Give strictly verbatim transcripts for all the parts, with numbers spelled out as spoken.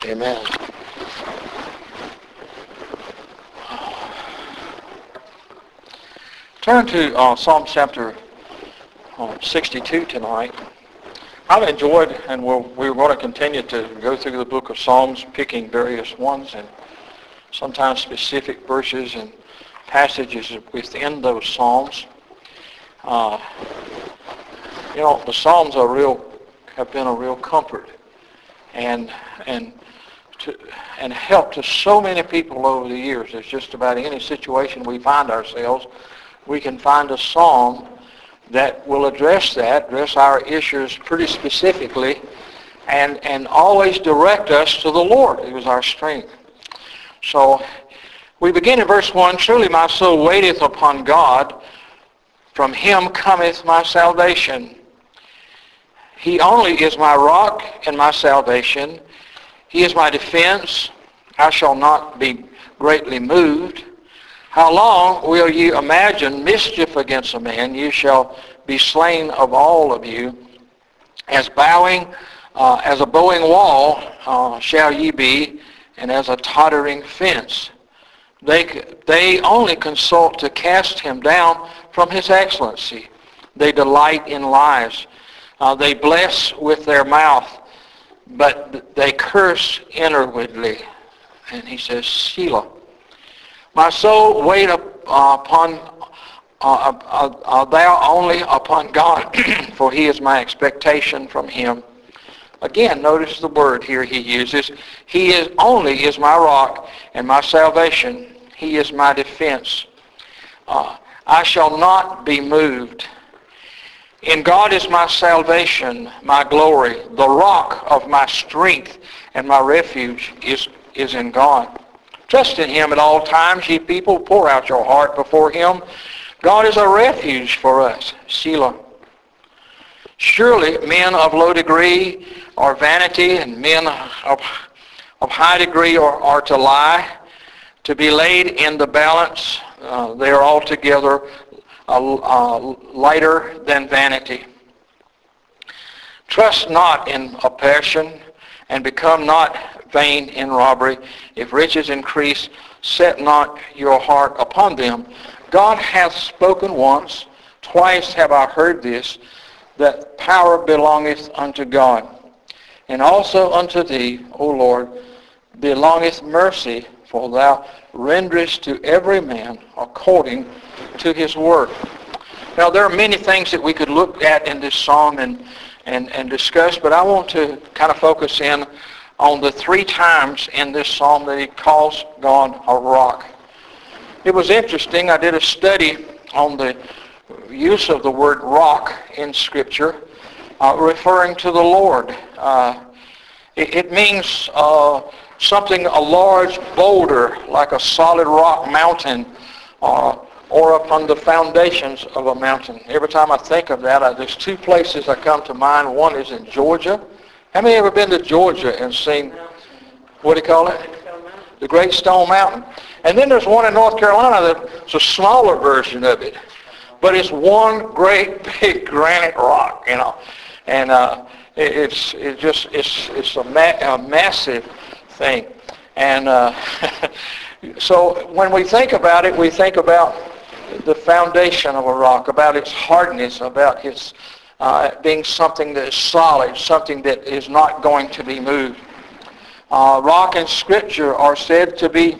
Amen. Turn to uh, Psalm chapter uh, sixty-two tonight. I've enjoyed, and we're, we're going to continue to go through the book of Psalms, picking various ones and sometimes specific verses and passages within those Psalms. Uh, you know, the Psalms are real, have been a real comfort and and to, and help to so many people over the years. It's just about any situation we find ourselves, we can find a psalm that will address that, address our issues pretty specifically, and and always direct us to the Lord, who is our strength. So we begin in verse one, "Surely my soul waiteth upon God, from him cometh my salvation. He only is my rock and my salvation. He is my defense. I shall not be greatly moved. How long will you imagine mischief against a man? You shall be slain of all of you. As bowing, uh, as a bowing wall uh, shall ye be, and as a tottering fence. They, they only consult to cast him down from his excellency. They delight in lies. Uh, they bless with their mouth, but they curse inwardly." And he says, Selah. "My soul wait up, uh, upon uh, uh, uh, thou only upon God, for he is my expectation from him." Again, notice the word here he uses. He is only is my rock and my salvation. He is my defense. Uh, I shall not be moved. In God is my salvation, my glory. The rock of my strength and my refuge is, is in God. Trust in him at all times, ye people. Pour out your heart before him. God is a refuge for us. Selah. "Surely men of low degree are vanity, and men of, of high degree are, are to lie. To be laid in the balance, uh, they are altogether uh, uh, lighter than vanity. Trust not in oppression, and become not vain in robbery. If riches increase, set not your heart upon them. God hath spoken once, twice have I heard this, that power belongeth unto God. And also unto thee, O Lord, belongeth mercy, for thou renderest to every man according to his work." Now, there are many things that we could look at in this psalm and, and, and discuss, but I want to kind of focus in on the three times in this psalm that he calls God a rock. It was interesting. I did a study on the use of the word rock in Scripture, uh, referring to the Lord. Uh, it, it means uh, something, a large boulder, like a solid rock mountain, uh, or upon the foundations of a mountain. Every time I think of that, I, there's two places that come to mind. One is in Georgia. How many ever been to Georgia and seen, what do you call it? The Great Stone Mountain. And then there's one in North Carolina that's a smaller version of it. But it's one great big granite rock, you know. And uh, it, it's it just it's it's a, ma- a massive thing. And uh, so when we think about it, we think about the foundation of a rock, about its hardness, about its uh, being something that is solid, something that is not going to be moved. Uh, rock and Scripture are said to be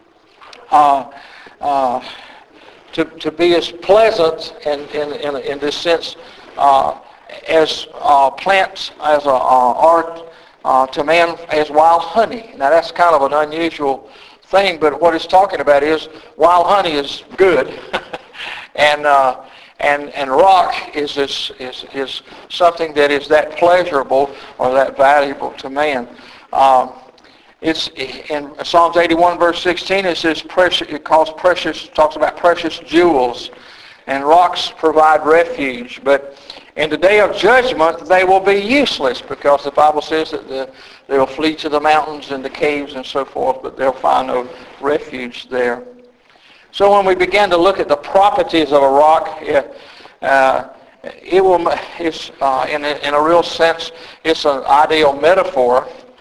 uh, uh, to, to be as pleasant in, in, in, in this sense uh, as uh, plants as a, uh, are uh, to man as wild honey. Now that's kind of an unusual thing, but what it's talking about is wild honey is good, and uh, and and rock is this is is something that is that pleasurable or that valuable to man. Um, it's in Psalms eighty-one verse sixteen. It says precious. It calls precious. Talks about precious jewels, and rocks provide refuge. But in the day of judgment, they will be useless, because the Bible says that the, they will flee to the mountains and the caves and so forth, but they'll find no refuge there. So when we begin to look at the properties of a rock, it, uh, it will, it's, uh, in, a, in a real sense, it's an ideal metaphor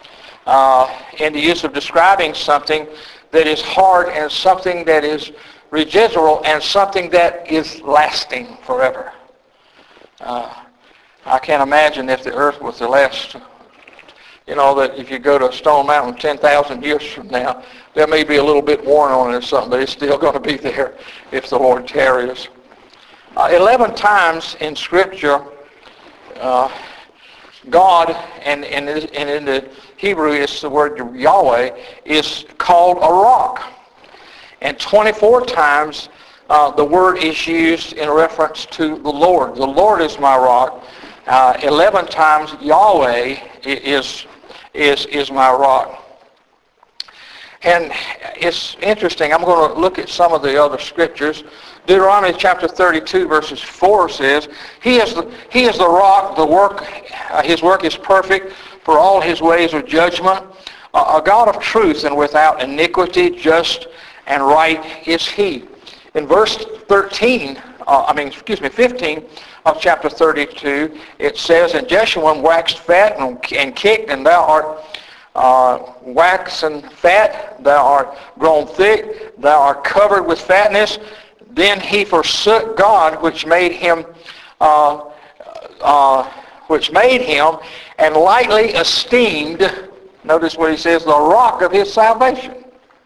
uh, in the use of describing something that is hard and something that is residual and something that is lasting forever. Uh, I can't imagine if the earth was to last, you know, that if you go to Stone Mountain ten thousand years from now, there may be a little bit worn on it or something, but it's still going to be there if the Lord tarries. Uh, Eleven times in Scripture, uh, God, and, and, and in the Hebrew it's the word Yahweh, is called a rock. And twenty-four times uh, the word is used in reference to the Lord. The Lord is my rock. Uh, Eleven times Yahweh is, is, is my rock. And it's interesting. I'm going to look at some of the other scriptures. Deuteronomy chapter thirty-two verses four says, He is the, he is the rock, the work, uh, His work is perfect, for all His ways are judgment. Uh, a God of truth and without iniquity, just and right is He. In verse thirteen, uh, I mean, excuse me, fifteen of chapter thirty-two, it says, And Jeshurun waxed fat and, and kicked, and thou art uh, waxen fat, thou art grown thick, thou art covered with fatness. Then he forsook God, which made him, uh, uh, which made him, and lightly esteemed. Notice what he says: the rock of his salvation.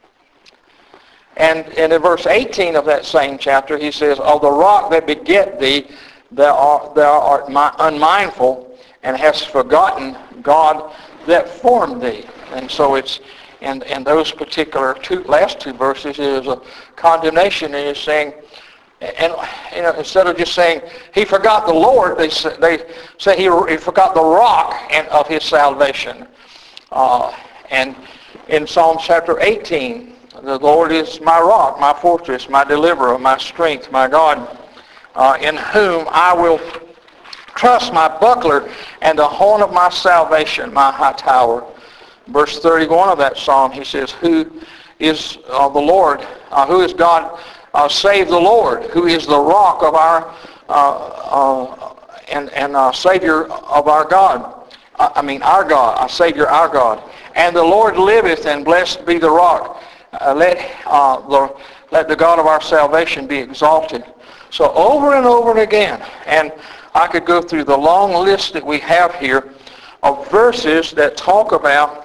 And, and in verse eighteen of that same chapter, he says, "Of the rock that beget thee, thou art, thou art unmindful, and hast forgotten God that formed thee." And so it's in, in those particular two last two verses is a condemnation, and it's saying, and you know, instead of just saying he forgot the Lord, they say, they say he, he forgot the rock and of his salvation. Uh, and in Psalm chapter eighteen, the Lord is my rock, my fortress, my deliverer, my strength, my God, uh, in whom I will trust, my buckler, and the horn of my salvation, my high tower. Verse thirty-one of that psalm, he says, "Who is uh, the Lord? Uh, who is God? Uh, save the Lord, who is the rock of our uh, uh, and and uh, Savior of our God. Uh, I mean, our God, our Savior, our God. And the Lord liveth, and blessed be the rock. Uh, let uh, the let the God of our salvation be exalted." So over and over and again, and I could go through the long list that we have here of verses that talk about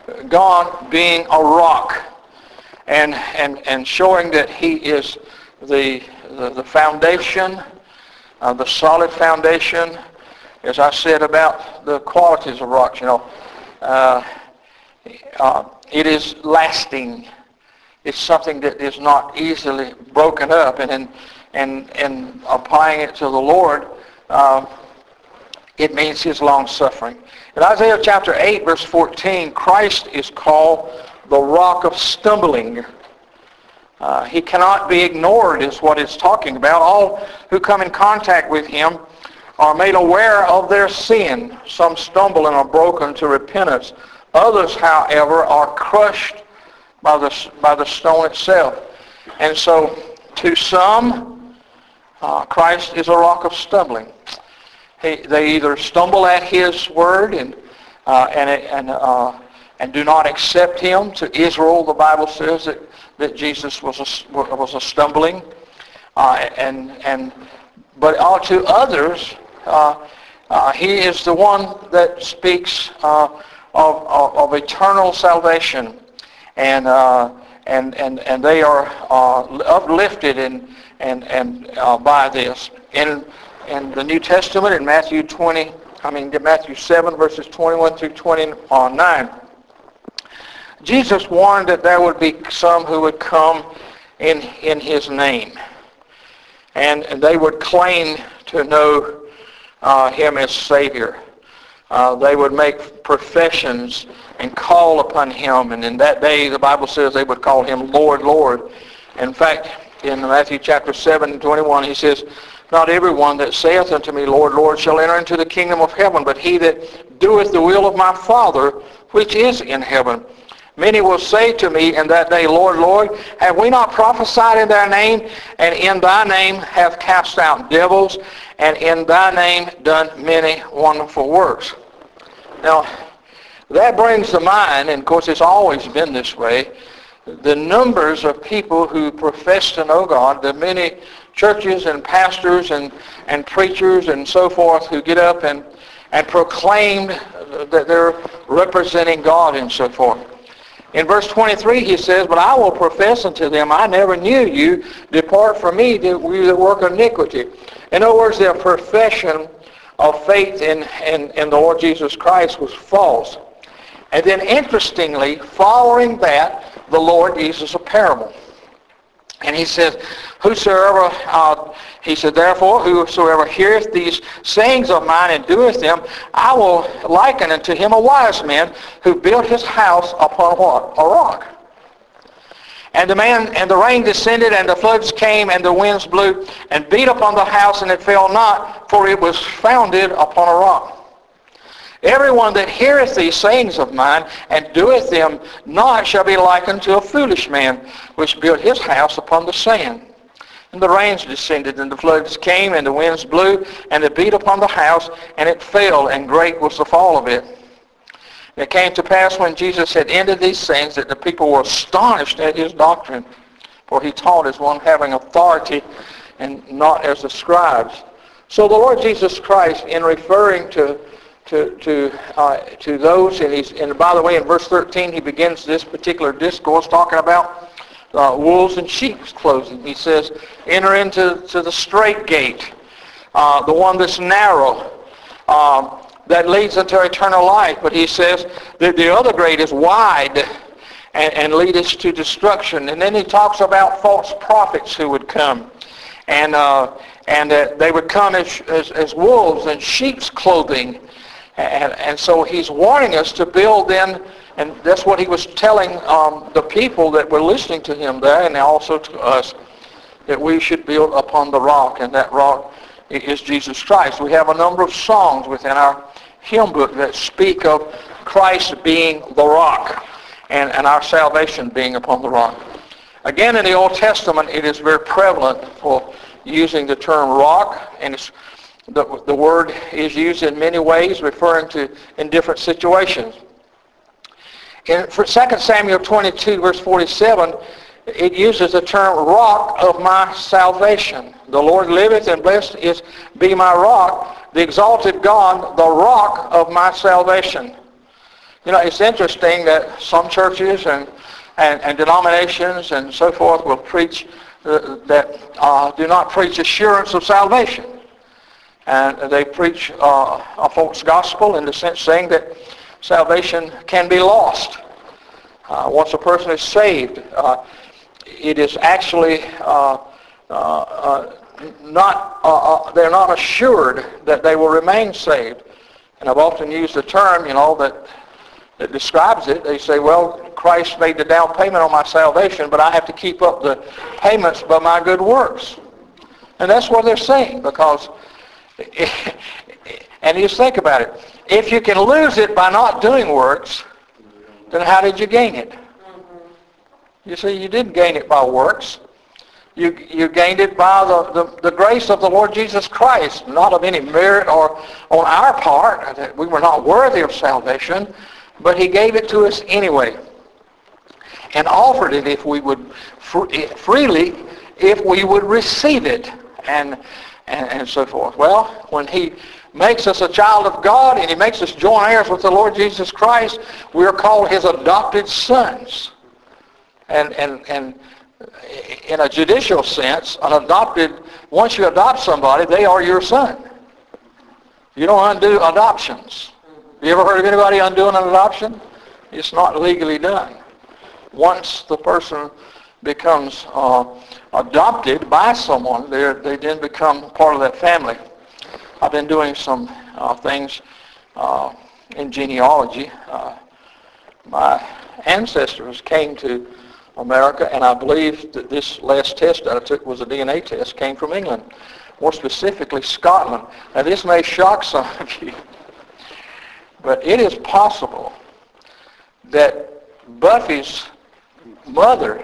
God being a rock, and and and showing that He is the the, the foundation, uh, the solid foundation. As I said about the qualities of rocks, you know, uh, uh, it is lasting. It's something that is not easily broken up, and in and and applying it to the Lord, uh, it means His long suffering. In Isaiah chapter eight, verse fourteen, Christ is called the rock of stumbling. Uh, he cannot be ignored, is what it's talking about. All who come in contact with Him are made aware of their sin. Some stumble and are broken to repentance. Others, however, are crushed by the by the stone itself. And so, to some, uh, Christ is a rock of stumbling. He, they either stumble at His word and uh, and and uh, and do not accept Him. To Israel, the Bible says that, that Jesus was a, was a stumbling, uh, and and but all to others, uh, uh, He is the one that speaks uh, of, of of eternal salvation, and uh, and and and they are uh, uplifted and and and uh, by this. In in the New Testament, in Matthew twenty, I mean Matthew seven, verses twenty-one through twenty-nine, Jesus warned that there would be some who would come in in His name, and, and they would claim to know uh, Him as Savior. Uh, they would make professions and call upon Him, and in that day, the Bible says they would call Him Lord, Lord. In fact, in Matthew chapter seven and twenty-one, He says, "Not everyone that saith unto me, Lord, Lord, shall enter into the kingdom of heaven, but he that doeth the will of my Father, which is in heaven. Many will say to me in that day, Lord, Lord, have we not prophesied in thy name, and in thy name have cast out devils, and in thy name done many wonderful works?" Now, That brings to mind, and of course it's always been this way, the numbers of people who profess to know God, the many churches and pastors and, and preachers and so forth who get up and, and proclaim that they're representing God and so forth. In verse twenty-three he says, "But I will profess unto them, I never knew you. Depart from me, you that work iniquity." In other words, their profession of faith in, in, in the Lord Jesus Christ was false. And then interestingly, following that, the Lord uses a parable. And he says, whosoever, uh, he said, "Therefore, whosoever heareth these sayings of mine and doeth them, I will liken unto him a wise man who built his house upon what? A rock. And the man and the rain descended, and the floods came, and the winds blew, and beat upon the house, and it fell not, for it was founded upon a rock. Everyone that heareth these sayings of mine, and doeth them not, shall be likened to a foolish man, which built his house upon the sand. And the rains descended, and the floods came, and the winds blew, and it beat upon the house, and it fell, and great was the fall of it. And it came to pass, when Jesus had ended these things, that the people were astonished at his doctrine, for he taught as one having authority, and not as the scribes. So the Lord Jesus Christ, in referring to to to uh, to those, and he's and by the way, in verse thirteen he begins this particular discourse talking about uh, wolves and sheep's clothing. He says, "Enter into to the straight gate, uh, the one that's narrow, um, that leads into eternal life." But he says that the other gate is wide and, and lead us to destruction. And then he talks about false prophets who would come, and uh, and uh, they would come as, as as wolves in sheep's clothing. And, and so he's warning us to build in, and that's what he was telling um, the people that were listening to him there, and also to us, that we should build upon the rock, and that rock is Jesus Christ. We have a number of songs within our hymn book that speak of Christ being the rock, and, and our salvation being upon the rock. Again, in the Old Testament, it is very prevalent for using the term rock, and it's The, the word is used in many ways, referring to in different situations. In for Second Samuel twenty-two, verse forty-seven, it uses the term rock of my salvation. The Lord liveth, and blessed is be my rock, the exalted God, the rock of my salvation. You know, it's interesting that some churches and, and, and denominations and so forth will preach uh, that uh, do not preach assurance of salvation. And they preach uh, a false gospel in the sense saying that salvation can be lost. Uh, once a person is saved, uh, it is actually uh, uh, uh, not, uh, uh, they're not assured that they will remain saved. And I've often used the term, you know, that, that describes it. They say, well, Christ made the down payment on my salvation, but I have to keep up the payments by my good works. And that's what they're saying, because and you think about it. If you can lose it by not doing works, then how did you gain it? You see, you didn't gain it by works. You you gained it by the, the, the grace of the Lord Jesus Christ, not of any merit or on our part, that we were not worthy of salvation, but he gave it to us anyway, and offered it if we would freely, if we would receive it. And And, and so forth. Well, when he makes us a child of God and he makes us joint heirs with the Lord Jesus Christ, we are called his adopted sons. And and and in a judicial sense, an adopted, once you adopt somebody, they are your son. You don't undo adoptions. You ever heard of anybody undoing an adoption? It's not legally done. Once the person becomes uh, adopted by someone, they then become part of that family. I've been doing some uh, things uh, in genealogy. Uh, my ancestors came to America, and I believe that this last test that I took was a D N A test, came from England, more specifically Scotland. Now this may shock some of you, but it is possible that Buffy's mother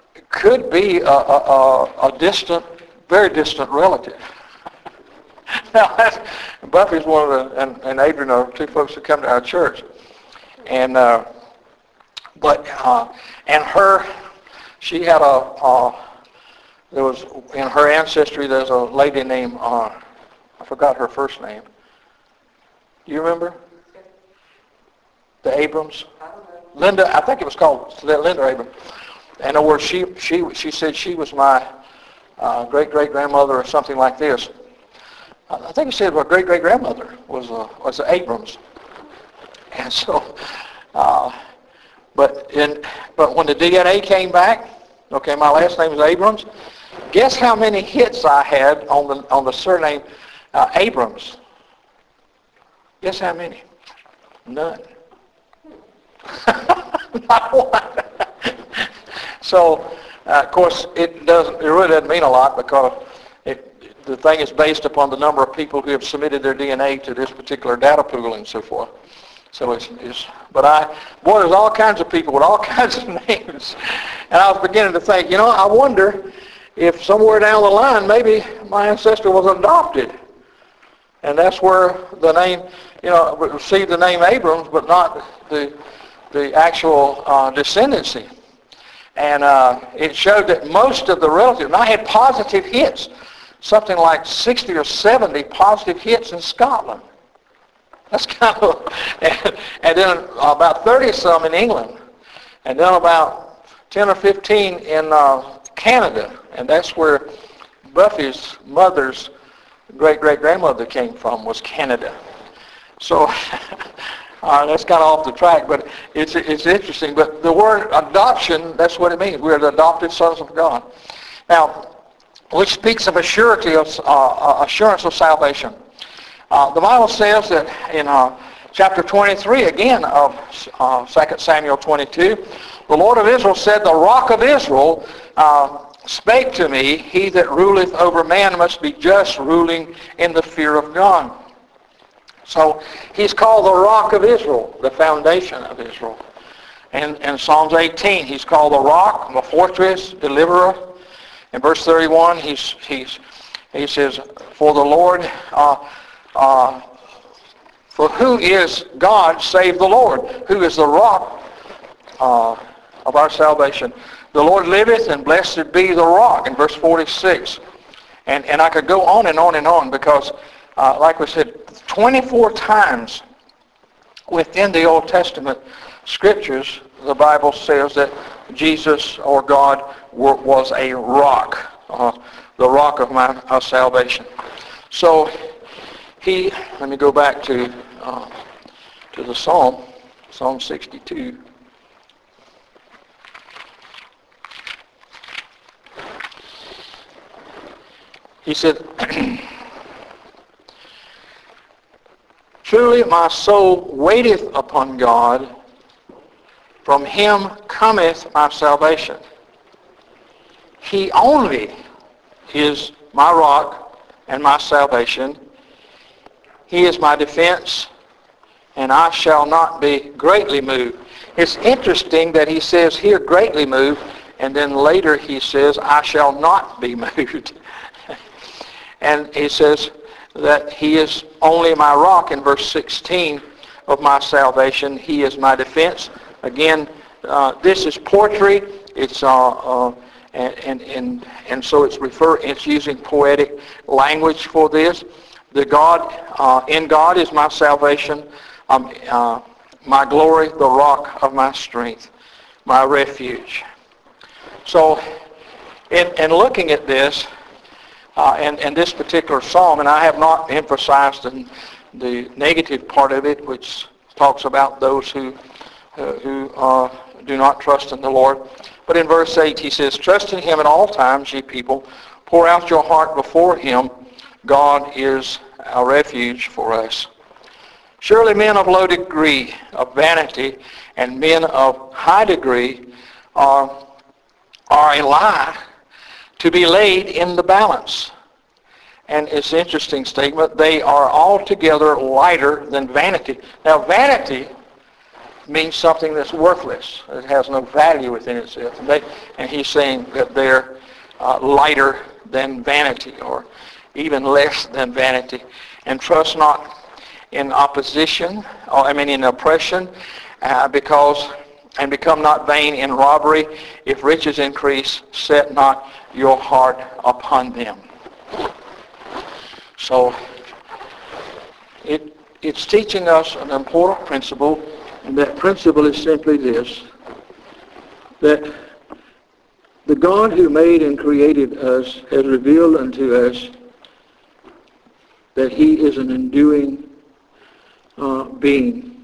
could be a, a, a distant, very distant relative. Now, that's, Buffy's one of the, and, and Adrian are two folks that come to our church. And, uh, but, uh, and her, she had a, uh, there was, in her ancestry, there's a lady named, uh, I forgot her first name. Do you remember? The Abrams? Linda, I think it was called Linda Abrams. In other words, she, she, she said she was my uh, great-great-grandmother or something like this. I think he said my great-great-grandmother was uh, was the Abrams. And so, uh, but in but when the D N A came back, okay, my last name is Abrams. Guess how many hits I had on the on the surname uh, Abrams? Guess how many? None. Not one. So, uh, of course, it doesn't. It really doesn't mean a lot because it. The thing is based upon the number of people who have submitted their D N A to this particular data pool and so forth. So it's, it's but I, boy, there's all kinds of people with all kinds of names. And I was beginning to think, you know, I wonder if somewhere down the line maybe my ancestor was adopted. And that's where the name, you know, received the name Abrams, but not the, the actual uh, descendancy. And uh, it showed that most of the relatives, and I had positive hits, something like sixty or seventy positive hits in Scotland. That's kind of, and, and then about thirty some in England, and then about ten or fifteen in uh, Canada, and that's where Buffy's mother's great-great-grandmother came from, was Canada. So uh, that's kind of off the track, but it's it's interesting. But the word adoption, that's what it means. We're the adopted sons of God. Now, which speaks of assurity of, uh, assurance of salvation. Uh, the Bible says that in uh, chapter twenty-three, again, of uh, Second Samuel twenty-two, the Lord of Israel said, the rock of Israel uh, spake to me, he that ruleth over man must be just, ruling in the fear of God. So he's called the rock of Israel, the foundation of Israel. And in Psalms eighteen, he's called the rock, the fortress, deliverer. In verse thirty-one, he's, he's, he says, for the Lord, uh, uh, for who is God save the Lord, who is the rock uh, of our salvation. The Lord liveth, and blessed be the rock, in verse forty-six. And, and I could go on and on and on because, uh, like we said, twenty-four times within the Old Testament scriptures, the Bible says that Jesus or God was a rock, uh, the rock of my uh, salvation. So he, let me go back to uh, to the Psalm, Psalm sixty-two. He said, truly my soul waiteth upon God, from him cometh my salvation. He only is my rock and my salvation. He is my defense, and I shall not be greatly moved. It's interesting that he says here, greatly moved, and then later he says, I shall not be moved. And he says that he is only my rock in verse sixteen of my salvation. He is my defense. Again, uh, this is poetry. It's uh, uh, and, and and and so it's refer. It's using poetic language for this. The God uh, in God is my salvation, um, uh, my glory, the rock of my strength, my refuge. So, in in looking at this, uh, and and this particular psalm, and I have not emphasized the, the negative part of it, which talks about those who uh, who uh, do not trust in the Lord. But in verse eight, he says, trust in him at all times, ye people. Pour out your heart before him. God is our refuge for us. Surely men of low degree, of vanity, and men of high degree are, are a lie to be laid in the balance. And it's an interesting statement. They are altogether lighter than vanity. Now, vanity means something that's worthless. It has no value within itself. And, they, and he's saying that they're uh, lighter than vanity. Or, even less than vanity. And trust not in opposition, or I mean in oppression, uh, because and become not vain in robbery. If riches increase, set not your heart upon them. So it it's teaching us an important principle, and that principle is simply this: that the God who made and created us has revealed unto us that he is an enduing uh, being.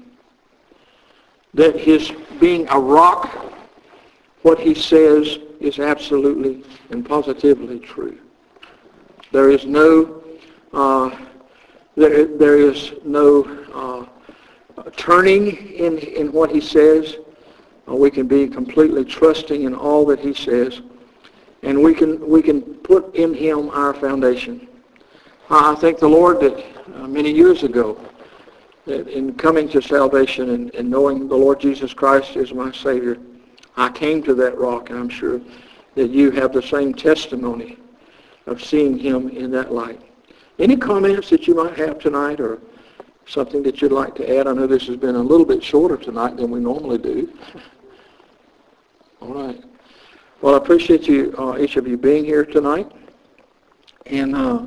That his being a rock, what he says is absolutely and positively true. There is no, uh, there, there is no uh, turning in, in what he says. Uh, we can be completely trusting in all that he says, and we can we can put in him our foundation. I thank the Lord that uh, many years ago, that in coming to salvation and, and knowing the Lord Jesus Christ as my Savior, I came to that rock, and I'm sure that you have the same testimony of seeing him in that light. Any comments that you might have tonight, or something that you'd like to add? I know this has been a little bit shorter tonight than we normally do. All right. Well, I appreciate you, uh, each of you being here tonight. And uh,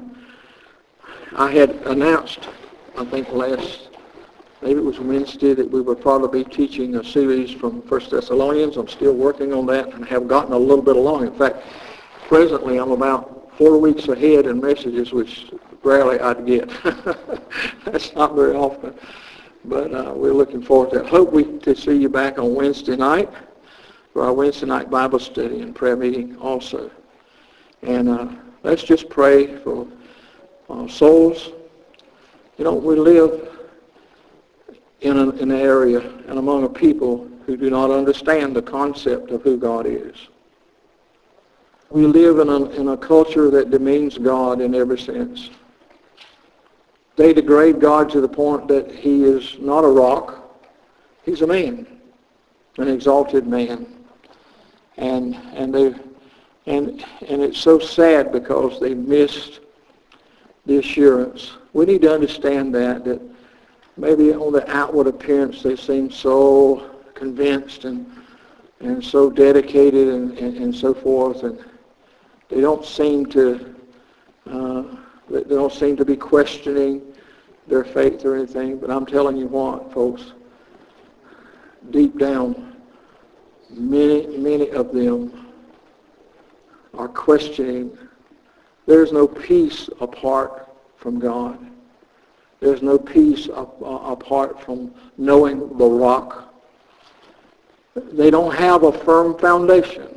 I had announced, I think last, maybe it was Wednesday, that we would probably be teaching a series from First Thessalonians. I'm still working on that and have gotten a little bit along. In fact, presently I'm about four weeks ahead in messages, which rarely I'd get. That's not very often. But uh, we're looking forward to that. Hope we to see you back on Wednesday night for our Wednesday night Bible study and prayer meeting also. And uh, let's just pray for uh, souls. You know, we live in, a, in an area and among a people who do not understand the concept of who God is. We live in a, in a culture that demeans God in every sense. They degrade God to the point that he is not a rock. He's a man, an exalted man. And and they and and it's so sad because they missed the assurance. We need to understand that that maybe on the outward appearance they seem so convinced and and so dedicated and, and, and so forth, and they don't seem to uh, they don't seem to be questioning their faith or anything. But I'm telling you what, folks, deep down, Many, many of them are questioning. There's no peace apart from God. There's no peace up, uh, apart from knowing the rock. They don't have a firm foundation.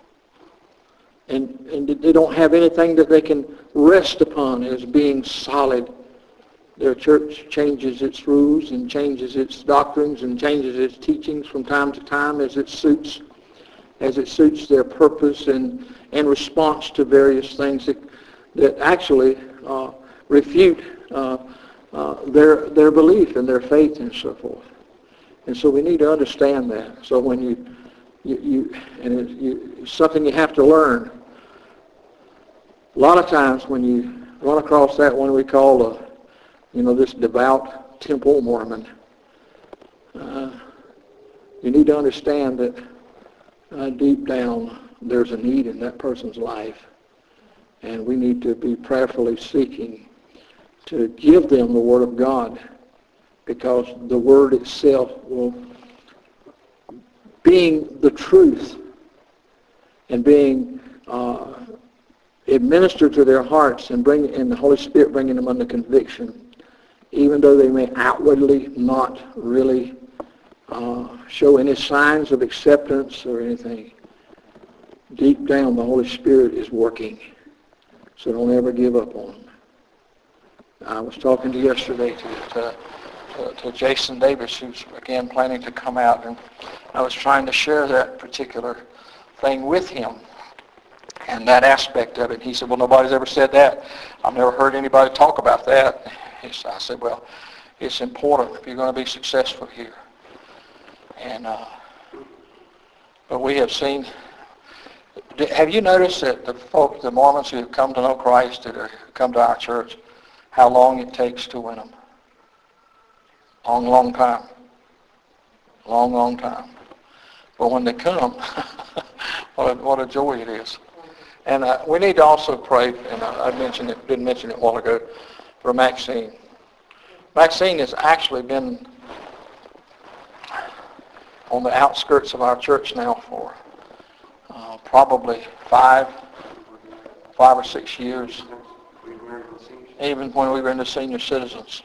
And, and they don't have anything that they can rest upon as being solid. Their church changes its rules and changes its doctrines and changes its teachings from time to time as it suits, as it suits their purpose and in response to various things that, that actually uh, refute uh, uh, their their belief and their faith and so forth. And so we need to understand that. So when you you, you and it, you, it's something you have to learn. A lot of times when you run across that one we call a You know, this devout temple Mormon, uh, you need to understand that uh, deep down there's a need in that person's life, and we need to be prayerfully seeking to give them the Word of God, because the Word itself will, being the truth and being uh, administered to their hearts and bring and the Holy Spirit bringing them under conviction, even though they may outwardly not really uh, show any signs of acceptance or anything, deep down the Holy Spirit is working. So don't ever give up on them. I was talking to yesterday to, to, to, to Jason Davis, who's again planning to come out, and I was trying to share that particular thing with him and that aspect of it. He said, well, nobody's ever said that. I've never heard anybody talk about that. I said, well, it's important if you're going to be successful here. And uh, but we have seen D- Have you noticed that the folk, the Mormons who have come to know Christ, that are, come to our church, how long it takes to win them? Long, long time. Long, long time. But when they come, what, a, what a joy it is. And uh, we need to also pray, and I, I mentioned it, didn't mention it a while ago, for Maxine. Maxine has actually been on the outskirts of our church now for uh, probably five, five or six years, even when we were in the senior citizens.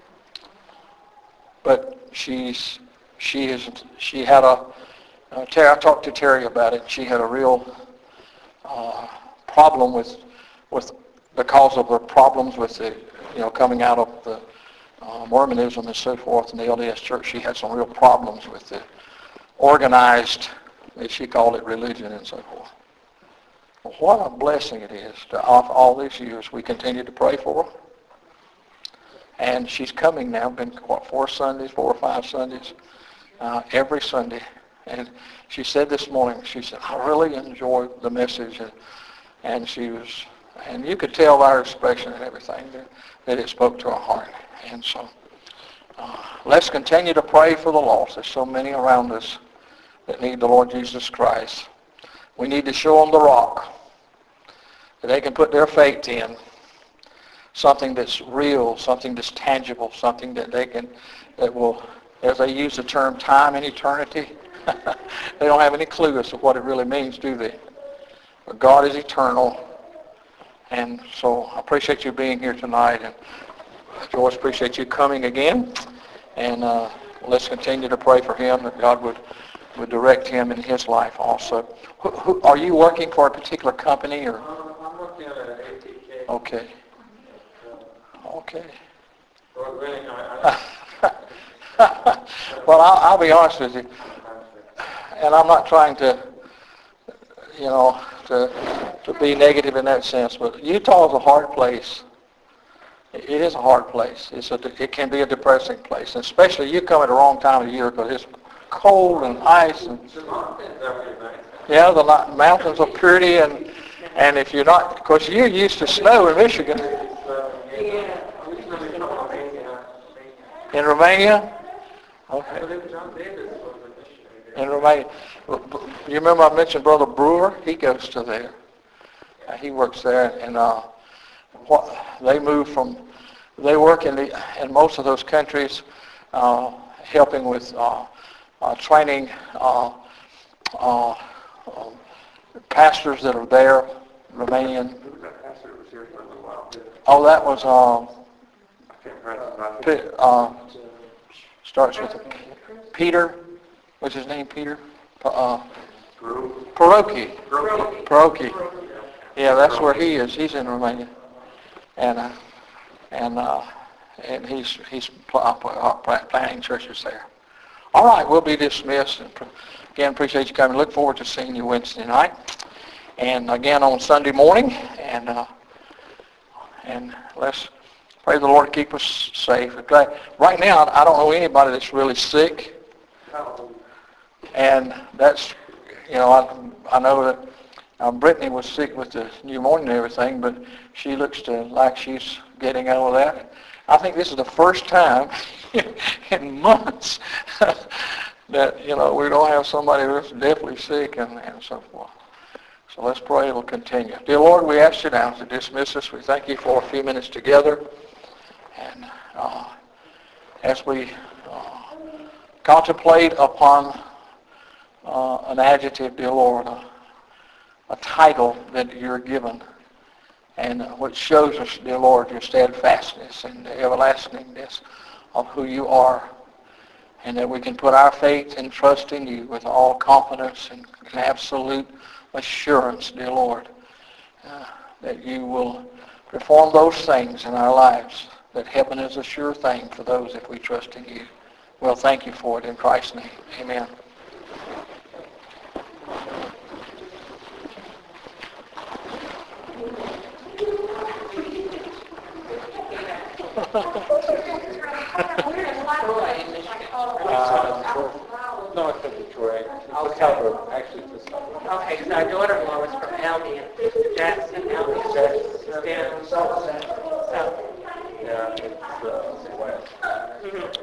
But she's she is she had a uh, Terry, I talked to Terry about it. She had a real uh, problem with with because of the problems with the you know coming out of the uh, Mormonism and so forth in the L D S Church. She had some real problems with the organized, as she called it, religion and so forth. Well, what a blessing it is to, after all these years, we continue to pray for her. And she's coming now, been, what, four Sundays, four or five Sundays, uh, every Sunday. And she said this morning, she said, I really enjoyed the message. And, and she was, and you could tell by her expression and everything that, that it spoke to her heart. And so, uh, let's continue to pray for the lost. There's so many around us that need the Lord Jesus Christ. We need to show them the rock that they can put their faith in, something that's real, something that's tangible, something that they can, that will, as they use the term time and eternity, they don't have any clue as to what it really means, do they? But God is eternal. And so I appreciate you being here tonight. And Joyce, appreciate you coming again. And uh, let's continue to pray for him, that God would, would direct him in his life also. Who, who, are you working for a particular company? Or? Um, I'm working at A T K. Okay. Okay. Well, really, I, well, I'll, I'll be honest with you, and I'm not trying to, you know, to to be negative in that sense, but Utah is a hard place. It is a hard place. It's a, it can be a depressing place, and especially you come at the wrong time of the year because it's cold and ice. And, the mountains are really nice. yeah, the li- mountains are pretty, and and if you're not, of course, you're used to snow in Michigan. Yeah. Originally from Romania. In Romania? I Okay. believe John Davis was a missionary there. In Romania. You remember I mentioned Brother Brewer? He goes to there. Uh, he works there, and uh, what they move from, they work in the in most of those countries, uh, helping with uh, uh, training uh, uh, uh, pastors that are there, Romanian. Who was that pastor that was here for a little while? Oh, that was uh, I can't remember his last name. P- uh, starts with a Peter. What's his name? Peter. Uh, Peru. Paroki. Peru. Paroki. Yeah, that's where he is. He's in Romania, and uh, and uh, and he's he's pl- uh, planting churches there. All right, we'll be dismissed. And again, appreciate you coming. Look forward to seeing you Wednesday night, and again on Sunday morning. And uh, and let's pray the Lord to keep us safe. Right now, I don't know anybody that's really sick, and that's you know I I know that. Um, Brittany was sick with the pneumonia and everything, but she looks to like she's getting out of that. I think this is the first time in months that, you know, we don't have somebody that's deathly sick and, and so forth. So let's pray it'll continue. Dear Lord, we ask you now to dismiss us. We thank you for a few minutes together. And uh, as we uh, contemplate upon uh, an adjective, dear Lord, uh, a title that you're given, and which shows us, dear Lord, your steadfastness and the everlastingness of who you are, and that we can put our faith and trust in you with all confidence and absolute assurance, dear Lord, uh, that you will perform those things in our lives, that heaven is a sure thing for those if we trust in you. Well, thank you for it in Christ's name. Amen. uh, north of Detroit. It's a suburb, actually it's a suburb. Okay, because our daughter-in-law was from Albion, Jackson, Albion. It's down south. South. Yeah, it's uh, west. Mhm.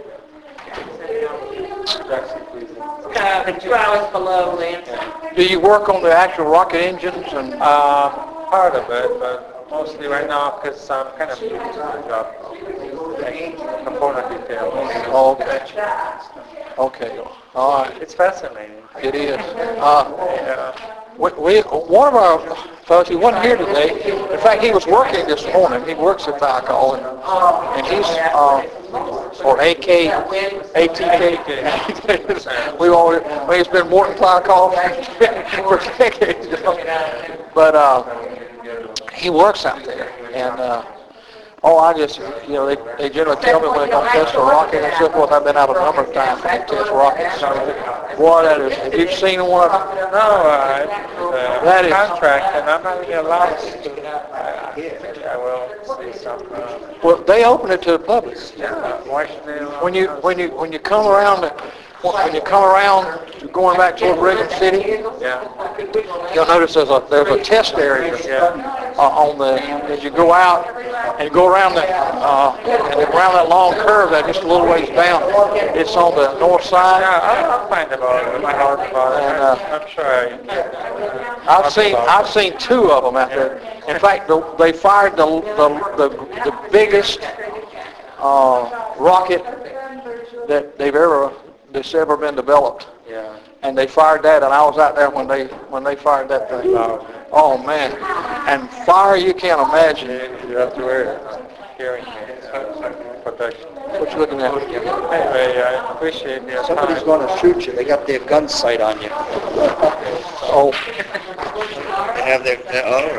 Jackson, Cleveland. Uh, two hours below Lansing. Do you work on the actual rocket engines and? Uh, part of it, but mostly right now because I'm kind of new to the job. Like component detail. Oh, okay. Okay. All right. It's fascinating. It is. Uh, Yeah. we, we, one of our fellows, he wasn't here today. In fact, he was working this morning. He works at Falcon, and, and he's uh, for A K, A T K. We've always, I mean, it's been Morton Falcon for decades. You know. But uh, he works out there, and uh, oh, I just, you know, they, they generally tell me when they don't test a rocket and so forth. I've been out a number of times when they test rockets. Boy, that is, have you seen one? No, uh, the That is- contract, and I'm not really allowed to. Uh, I think I will see some. Uh, Well, they open it to the public. yeah, Washington. When you, when you, when you come around, the- when you come around, going back toward Brigham City, Yeah. you'll notice there's a, there's a test area uh, on the, as you go out and go around the, uh, and around that long curve that just a little ways down, it's on the north side. Yeah, I'll, I'll find about it. I'll talk about it. And, uh, I'm sure I. I've seen, I've seen two of them out there. In fact, the, they fired the, the, the, the biggest, uh, rocket that they've ever, that's ever been developed. Yeah. And they fired that, and I was out there when they, when they fired that thing. Wow. Oh, man. And fire, you can't imagine. You, you have to wear hearing aids for protection. What you looking at? Anyway, I appreciate your Somebody's time. going to shoot you. They got their gun sight on you. Oh. They have their, their- oh,